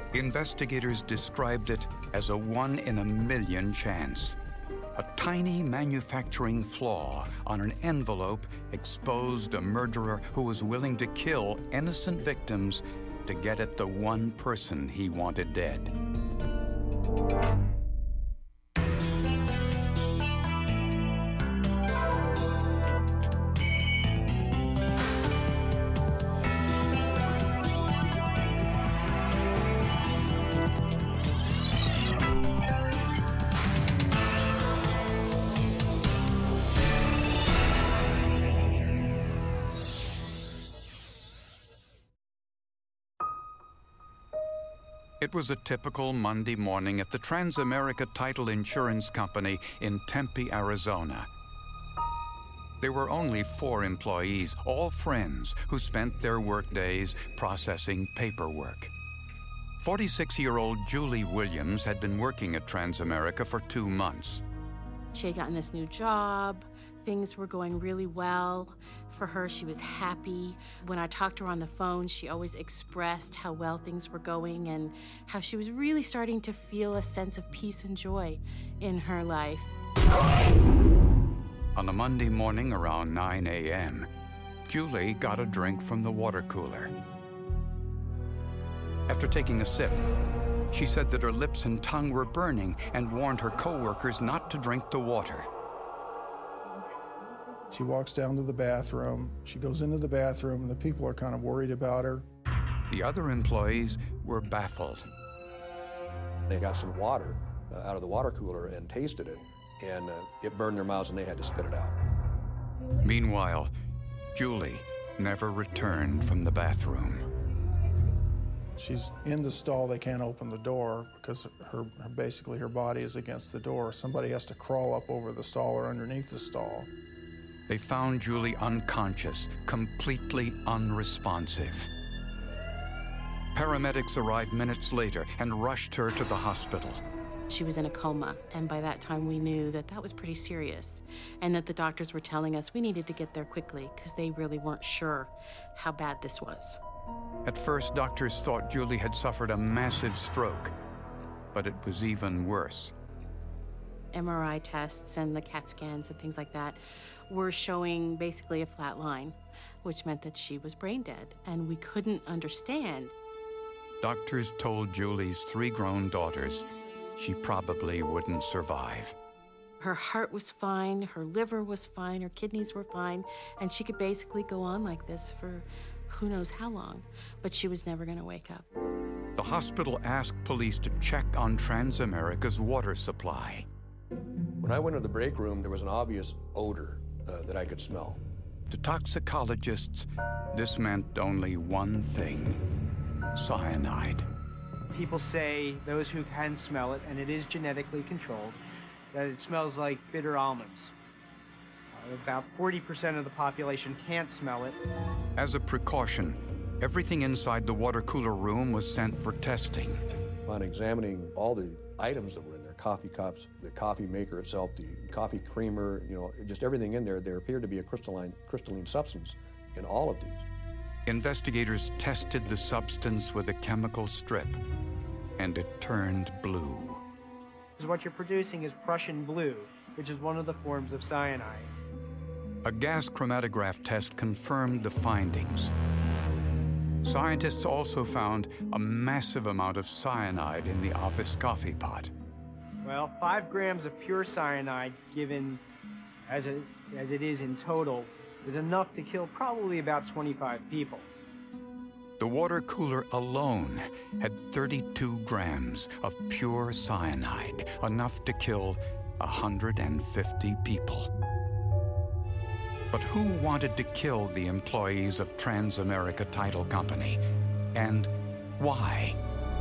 Investigators described it as a 1 in a million chance. A tiny manufacturing flaw on an envelope exposed a murderer who was willing to kill innocent victims to get at the one person he wanted dead. It was a typical Monday morning at the Transamerica Title Insurance Company in Tempe, Arizona. There were only 4 employees, all friends, who spent their workdays processing paperwork. 46-year-old Julie Williams had been working at Transamerica for 2 months. She had gotten this new job. Things were going really well for her. She was happy. When I talked to her on the phone, she always expressed how well things were going and how she was really starting to feel a sense of peace and joy in her life. On a Monday morning around 9 a.m., Julie got a drink from the water cooler. After taking a sip, she said that her lips and tongue were burning and warned her coworkers not to drink the water. She walks down to the bathroom. She goes into the bathroom, and the people are kind of worried about her. The other employees were baffled. They got some water out of the water cooler and tasted it, and it burned their mouths, and they had to spit it out. Meanwhile, Julie never returned from the bathroom. She's in the stall. They can't open the door because basically her body is against the door. Somebody has to crawl up over the stall or underneath the stall. They found Julie unconscious, completely unresponsive. Paramedics arrived minutes later and rushed her to the hospital. She was in a coma, and by that time we knew that that was pretty serious, and that the doctors were telling us we needed to get there quickly because they really weren't sure how bad this was. At first, doctors thought Julie had suffered a massive stroke, but it was even worse. MRI tests and the CAT scans and things like that were showing basically a flat line, which meant that she was brain dead, and we couldn't understand. Doctors told Julie's 3 grown daughters she probably wouldn't survive. Her heart was fine, her liver was fine, her kidneys were fine, and she could basically go on like this for who knows how long, but she was never going to wake up. The hospital asked police to check on Transamerica's water supply. When I went to the break room, there was an obvious odor that I could smell. To toxicologists, this meant only one thing: cyanide. People say, those who can smell it, and it is genetically controlled, that it smells like bitter almonds. About 40% of the population can't smell it. As a precaution, everything inside the water cooler room was sent for testing. On examining all the items that were in there, coffee cups, the coffee maker itself, the coffee creamer, just everything in there, there appeared to be a crystalline substance in all of these. Investigators tested the substance with a chemical strip, and it turned blue. Because what you're producing is Prussian blue, which is one of the forms of cyanide. A gas chromatograph test confirmed the findings. Scientists also found a massive amount of cyanide in the office coffee pot. Well, 5 grams of pure cyanide, given as it is in total, is enough to kill probably about 25 people. The water cooler alone had 32 grams of pure cyanide, enough to kill 150 people. But who wanted to kill the employees of Transamerica Title Company, and why?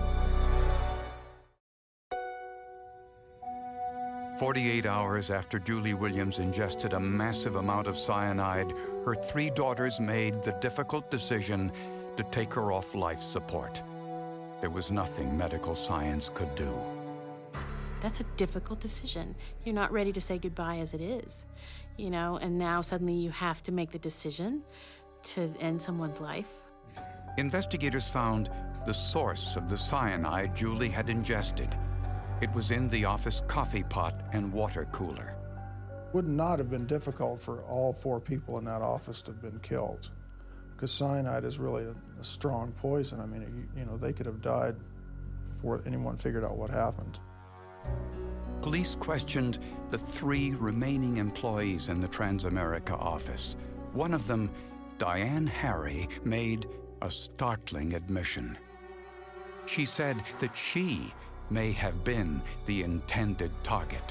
48 hours after Julie Williams ingested a massive amount of cyanide, her 3 daughters made the difficult decision to take her off life support. There was nothing medical science could do. That's a difficult decision. You're not ready to say goodbye as it is, and now suddenly you have to make the decision to end someone's life. Investigators found the source of the cyanide Julie had ingested. It was in the office coffee pot and water cooler. Would not have been difficult for all 4 people in that office to have been killed, because cyanide is really a strong poison. I mean, you know, they could have died before anyone figured out what happened. Police questioned the 3 remaining employees in the Transamerica office. One of them, Diane Harry, made a startling admission. She said that she may have been the intended target.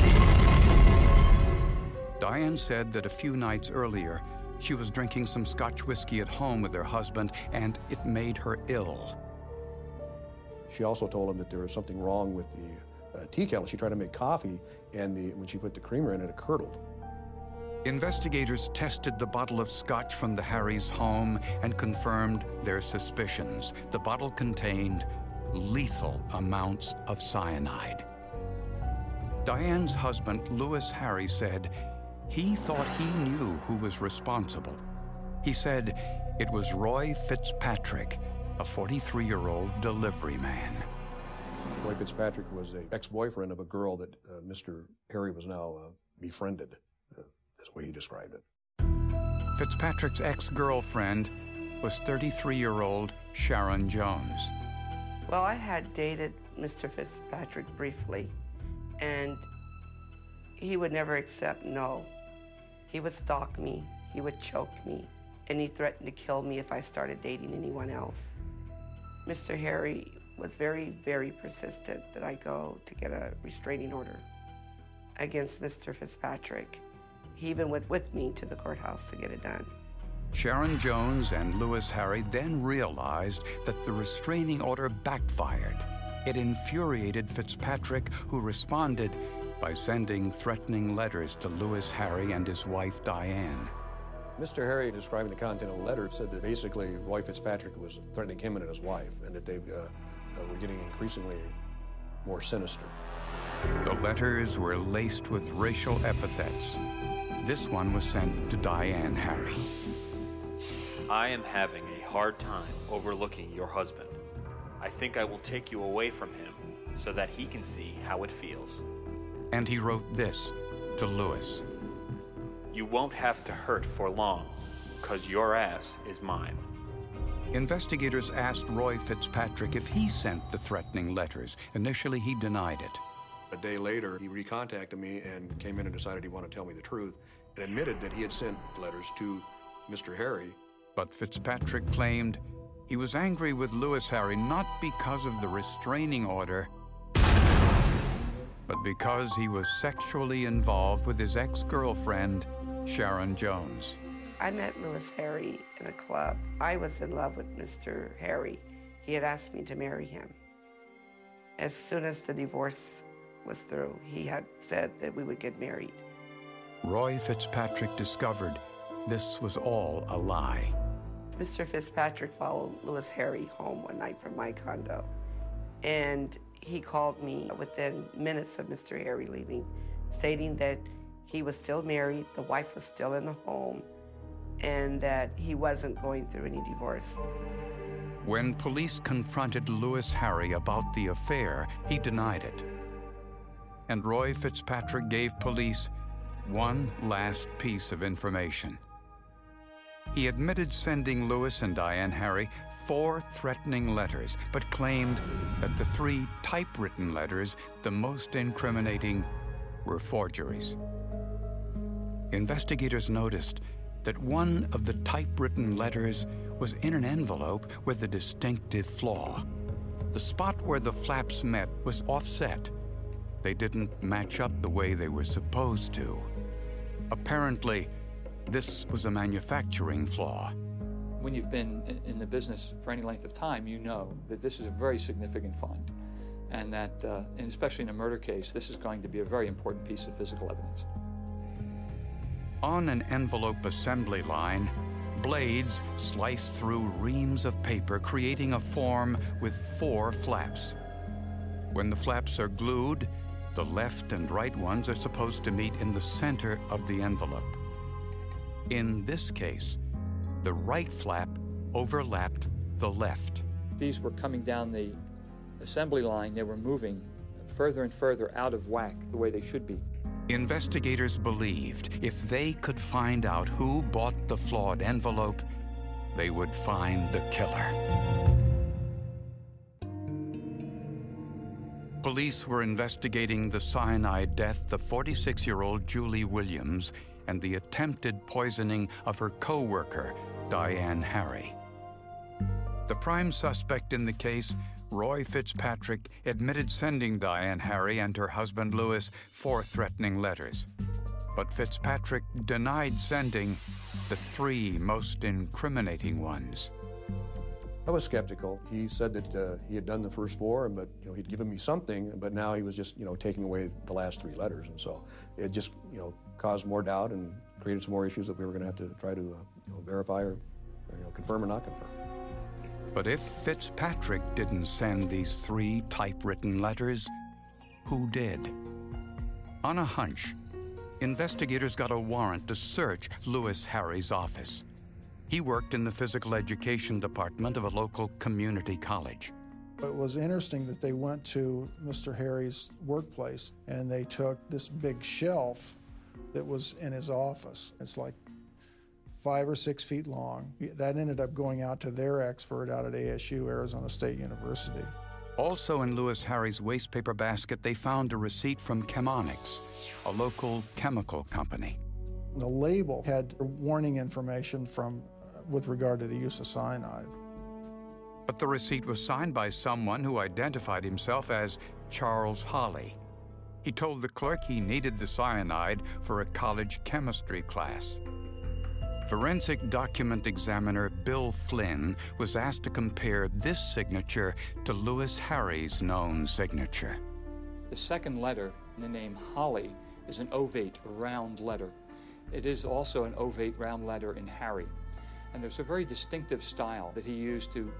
Diane said that a few nights earlier, she was drinking some Scotch whiskey at home with her husband, and it made her ill. She also told him that there was something wrong with the tea kettle. She tried to make coffee, and when she put the creamer in it, it curdled. Investigators tested the bottle of Scotch from the Harrys' home and confirmed their suspicions. The bottle contained lethal amounts of cyanide. Diane's husband, Louis Harry, said he thought he knew who was responsible. He said it was Roy Fitzpatrick, a 43-year-old delivery man. Roy Fitzpatrick was an ex-boyfriend of a girl that Mr. Harry was now befriended, is the way he described it. Fitzpatrick's ex-girlfriend was 33-year-old Sharon Jones. Well, I had dated Mr. Fitzpatrick briefly, and he would never accept no. He would stalk me, he would choke me, and he threatened to kill me if I started dating anyone else. Mr. Harry was very, very persistent that I go to get a restraining order against Mr. Fitzpatrick. He even went with me to the courthouse to get it done. Sharon Jones and Louis Harry then realized that the restraining order backfired. It infuriated Fitzpatrick, who responded by sending threatening letters to Louis Harry and his wife, Diane. Mr. Harry, describing the content of the letter, said that basically Roy Fitzpatrick was threatening him and his wife, and that they were getting increasingly more sinister. The letters were laced with racial epithets. This one was sent to Diane Harry. I am having a hard time overlooking your husband. I think I will take you away from him so that he can see how it feels. And he wrote this to Louis. You won't have to hurt for long, 'cause your ass is mine. Investigators asked Roy Fitzpatrick if he sent the threatening letters. Initially, he denied it. A day later, he recontacted me and came in and decided he wanted to tell me the truth and admitted that he had sent letters to Mr. Harry. But Fitzpatrick claimed he was angry with Louis Harry not because of the restraining order, but because he was sexually involved with his ex-girlfriend, Sharon Jones. I met Louis Harry in a club. I was in love with Mr. Harry. He had asked me to marry him. As soon as the divorce was through, he had said that we would get married. Roy Fitzpatrick discovered this was all a lie. Mr. Fitzpatrick followed Louis Harry home one night from my condo, and he called me within minutes of Mr. Harry leaving, stating that he was still married, the wife was still in the home, and that he wasn't going through any divorce. When police confronted Louis Harry about the affair, he denied it. And Roy Fitzpatrick gave police one last piece of information. He admitted sending Louis and Diane Harry 4 threatening letters, but claimed that the 3 typewritten letters, the most incriminating, were forgeries. Investigators noticed that one of the typewritten letters was in an envelope with a distinctive flaw. The spot where the flaps met was offset. They didn't match up the way they were supposed to. Apparently, this was a manufacturing flaw. When you've been in the business for any length of time, you know that this is a very significant find, and that, and especially in a murder case, this is going to be a very important piece of physical evidence. On an envelope assembly line, blades sliced through reams of paper, creating a form with 4 flaps. When the flaps are glued, the left and right ones are supposed to meet in the center of the envelope. In this case, the right flap overlapped the left. these were coming down the assembly line, they were moving further and further out of whack the way they should be. Investigators believed if they could find out who bought the flawed envelope, they would find the killer. Police were investigating the cyanide death of 46-year-old Julie Williams and the attempted poisoning of her co-worker, Diane Harry. The prime suspect in the case, Roy Fitzpatrick, admitted sending Diane Harry and her husband Louis 4 threatening letters. But Fitzpatrick denied sending the 3 most incriminating ones. I was skeptical. He said that he had done the first 4, but he'd given me something, but now he was just taking away the last 3 letters, and so it just caused more doubt and created some more issues that we were going to have to try to verify or confirm or not confirm. But if Fitzpatrick didn't send these 3 typewritten letters, who did? On a hunch, investigators got a warrant to search Louis Harry's office. He worked in the physical education department of a local community college. It was interesting that they went to Mr. Harry's workplace and they took this big shelf that was in his office. It's like 5 or 6 feet long. That ended up going out to their expert out at ASU, Arizona State University. Also in Louis Harry's waste paper basket, they found a receipt from Chemonix, a local chemical company. The label had warning information with regard to the use of cyanide. But the receipt was signed by someone who identified himself as Charles Holly. He told the clerk he needed the cyanide for a college chemistry class. Forensic document examiner Bill Flynn was asked to compare this signature to Louis Harry's known signature. The second letter, the name Holly, is an ovate, round letter. It is also an ovate, round letter in Harry. And there's a very distinctive style that he used to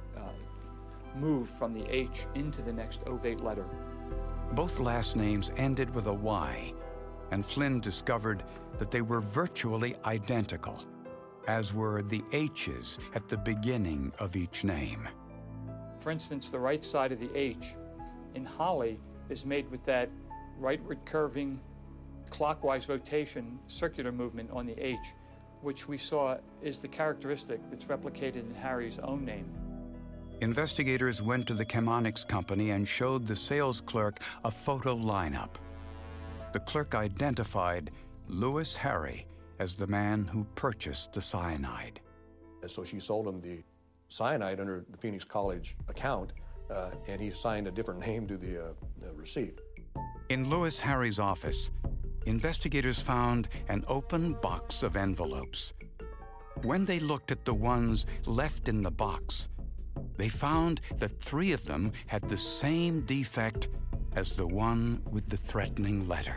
move from the H into the next ovate letter. Both last names ended with a Y, and Flynn discovered that they were virtually identical, as were the H's at the beginning of each name. For instance, the right side of the H in Holly is made with that rightward curving, clockwise rotation, circular movement on the H, which we saw is the characteristic that's replicated in Harry's own name. Investigators went to the Chemonix company and showed the sales clerk a photo lineup. The clerk identified Louis Harry as the man who purchased the cyanide. And so she sold him the cyanide under the Phoenix College account, and he signed a different name to the receipt. In Louis Harry's office, investigators found an open box of envelopes. When they looked at the ones left in the box, they found that 3 of them had the same defect as the one with the threatening letter.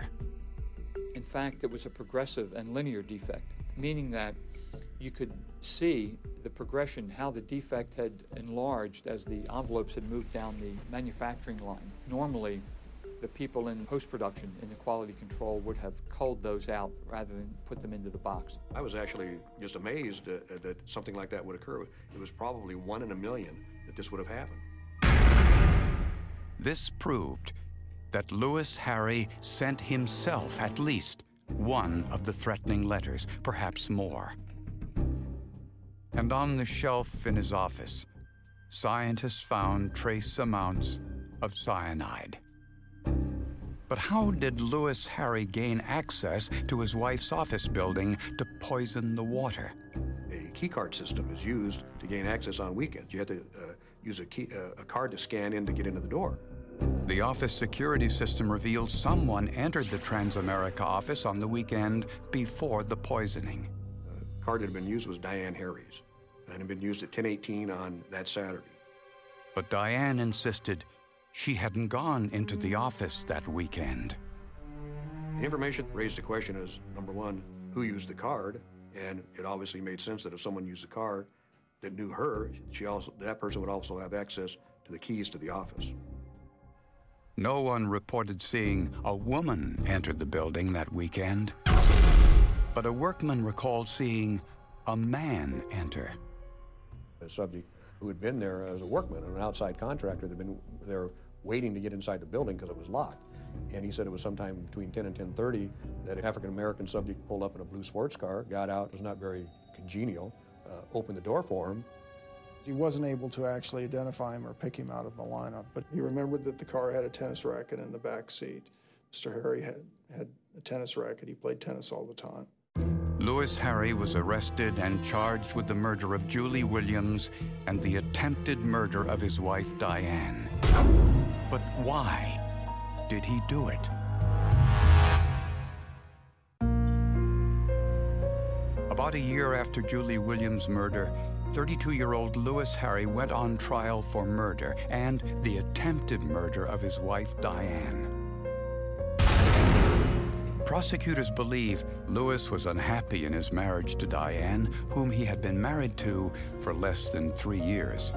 In fact, it was a progressive and linear defect, meaning that you could see the progression, how the defect had enlarged as the envelopes had moved down the manufacturing line. Normally, the people in post-production, in the quality control, would have culled those out rather than put them into the box. I was actually just amazed that something like that would occur. It was probably 1 in a million that this would have happened. This proved that Louis Harry sent himself at least one of the threatening letters, perhaps more. And on the shelf in his office, scientists found trace amounts of cyanide. But how did Louis Harry gain access to his wife's office building to poison the water? A keycard system is used to gain access on weekends. You have to use a card to scan in to get into the door. The office security system revealed someone entered the Transamerica office on the weekend before the poisoning. The card that had been used was Diane Harry's, and had been used at 10:18 on that Saturday. But Diane insisted she hadn't gone into the office that weekend. The information raised a question as, number one, who used the card? And it obviously made sense that if someone used the card that knew her, that person would also have access to the keys to the office. No one reported seeing a woman enter the building that weekend, but a workman recalled seeing a man enter. The subject who had been there as a workman, an outside contractor that had been there waiting to get inside the building because it was locked. And he said it was sometime between 10 and 10:30 that an African-American subject pulled up in a blue sports car, got out, was not very congenial, opened the door for him. He wasn't able to actually identify him or pick him out of the lineup, but he remembered that the car had a tennis racket in the back seat. Mr. Harry had a tennis racket. He played tennis all the time. Louis Harry was arrested and charged with the murder of Julie Williams and the attempted murder of his wife, Diane. But why did he do it? About a year after Julie Williams' murder, 32-year-old Louis Harry went on trial for murder and the attempted murder of his wife, Diane. Prosecutors believe Louis was unhappy in his marriage to Diane, whom he had been married to for less than 3 years.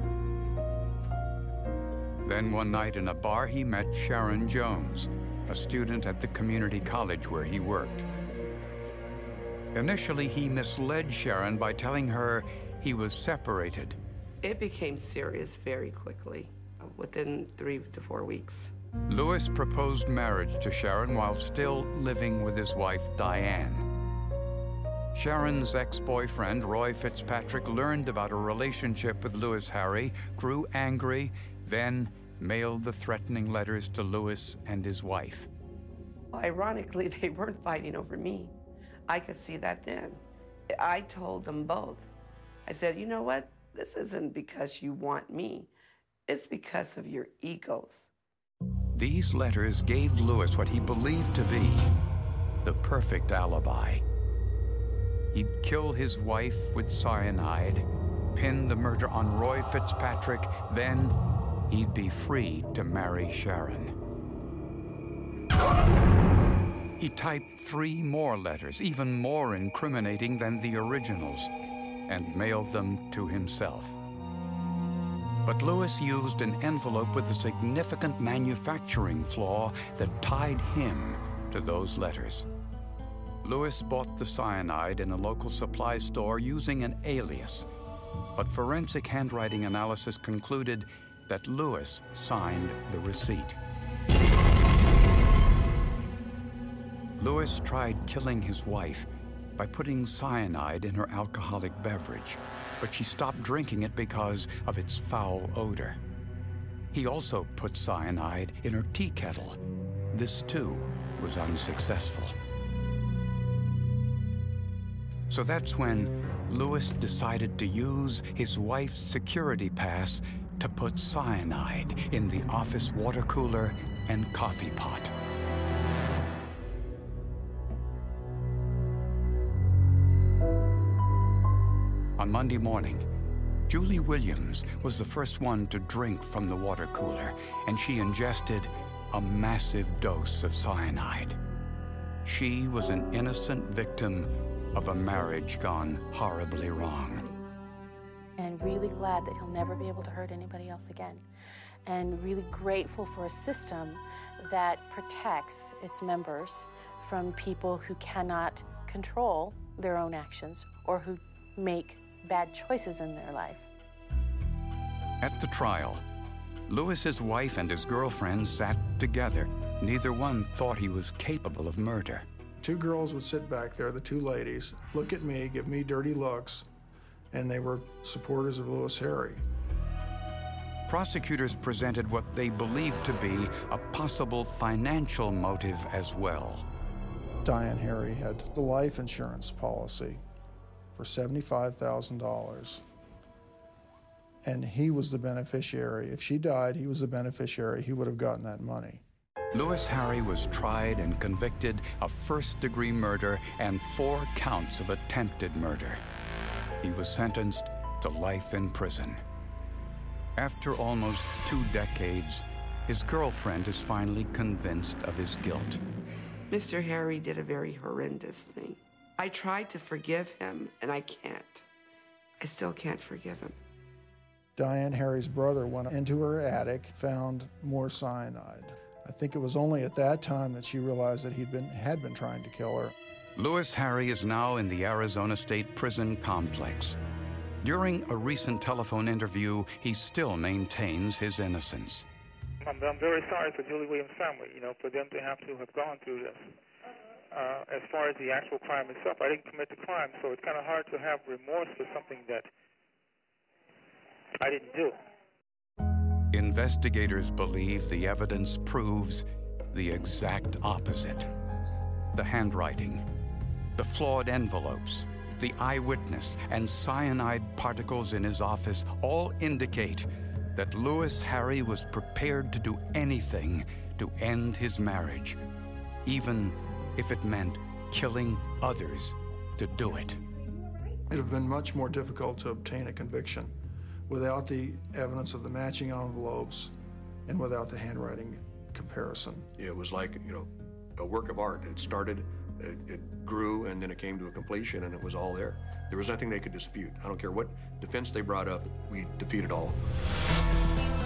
Then one night in a bar, he met Sharon Jones, a student at the community college where he worked. Initially, he misled Sharon by telling her he was separated. It became serious very quickly, within 3 to 4 weeks. Louis proposed marriage to Sharon while still living with his wife, Diane. Sharon's ex-boyfriend, Roy Fitzpatrick, learned about a relationship with Louis Harry, grew angry, then mailed the threatening letters to Louis and his wife. Ironically, they weren't fighting over me. I could see that then. I told them both. I said, you know what? This isn't because you want me. It's because of your egos. These letters gave Louis what he believed to be the perfect alibi. He'd kill his wife with cyanide, pin the murder on Roy Fitzpatrick, then he'd be free to marry Sharon. He typed 3 more letters, even more incriminating than the originals, and mailed them to himself. But Louis used an envelope with a significant manufacturing flaw that tied him to those letters. Louis bought the cyanide in a local supply store using an alias, but forensic handwriting analysis concluded that Louis signed the receipt. Louis tried killing his wife by putting cyanide in her alcoholic beverage, but she stopped drinking it because of its foul odor. He also put cyanide in her tea kettle. This, too, was unsuccessful. So that's when Louis decided to use his wife's security pass to put cyanide in the office water cooler and coffee pot. On Monday morning, Julie Williams was the first one to drink from the water cooler, and she ingested a massive dose of cyanide. She was an innocent victim of a marriage gone horribly wrong. And really glad that he'll never be able to hurt anybody else again. And really grateful for a system that protects its members from people who cannot control their own actions or who make bad choices in their life. At the trial, Louis's wife and his girlfriend sat together. Neither one thought he was capable of murder. 2 girls would sit back there, the 2 ladies, look at me, give me dirty looks, and they were supporters of Louis Harry. Prosecutors presented what they believed to be a possible financial motive as well. Diane Harry had the life insurance policy for $75,000, and he was the beneficiary. If she died, he was the beneficiary. He would have gotten that money. Louis Harry was tried and convicted of first-degree murder and 4 counts of attempted murder. He was sentenced to life in prison. After almost 2 decades, his girlfriend is finally convinced of his guilt. Mr. Harry did a very horrendous thing. I tried to forgive him, and I can't. I still can't forgive him. Diane Harry's brother went into her attic, found more cyanide. I think it was only at that time that she realized that he had been trying to kill her. Louis Harry is now in the Arizona State Prison complex. During a recent telephone interview, he still maintains his innocence. I'm very sorry for Julie Williams' family, for them to have gone through this. As far as the actual crime itself, I didn't commit the crime, so it's kind of hard to have remorse for something that I didn't do. Investigators believe the evidence proves the exact opposite. The handwriting, the flawed envelopes, the eyewitness, and cyanide particles in his office all indicate that Louis Harry was prepared to do anything to end his marriage, even if it meant killing others to do it. It would have been much more difficult to obtain a conviction without the evidence of the matching envelopes and without the handwriting comparison. It was like, a work of art. It started, it grew, and then it came to a completion, and it was all there. There was nothing they could dispute. I don't care what defense they brought up, we defeated all of them.